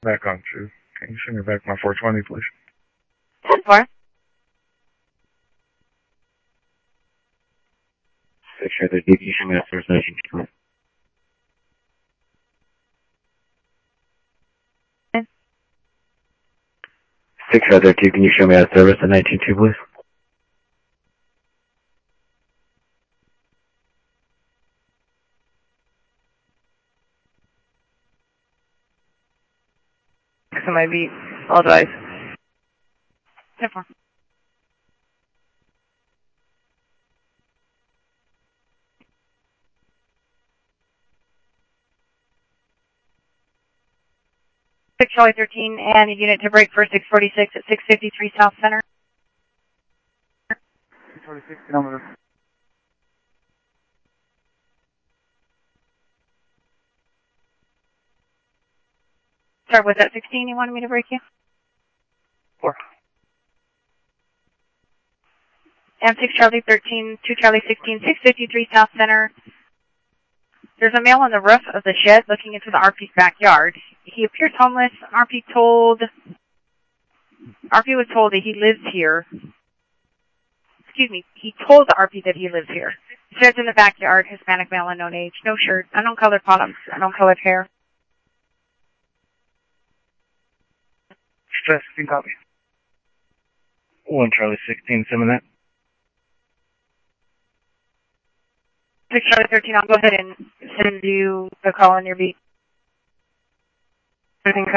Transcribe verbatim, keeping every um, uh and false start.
Back on two. Can you send me back my four twenty, please? ten four. Six Charlie, can you send me that service nineteen two, please? Six Charlie, two, can you show me that service at nineteen two, please? So my beat. All advise. ten four. six Charlie thirteen and a unit to break for six forty-six at six fifty-three South Center. six forty-six, kilometers. Sorry, was that sixteen you wanted me to break you? Four. M six Charlie thirteen, two Charlie sixteen, six fifty-three South Center. There's a male on the roof of the shed looking into the R P's backyard. He appears homeless. R P told, R P was told that he lives here. Excuse me, he told the R P that he lives here. Shed's in the backyard, Hispanic male, unknown age, no shirt, unknown colored bottoms, unknown colored hair. Stress, sixteen copy. one Charlie sixteen, send me that. six Charlie thirteen, I'll go ahead and send you the call on your beat. Everything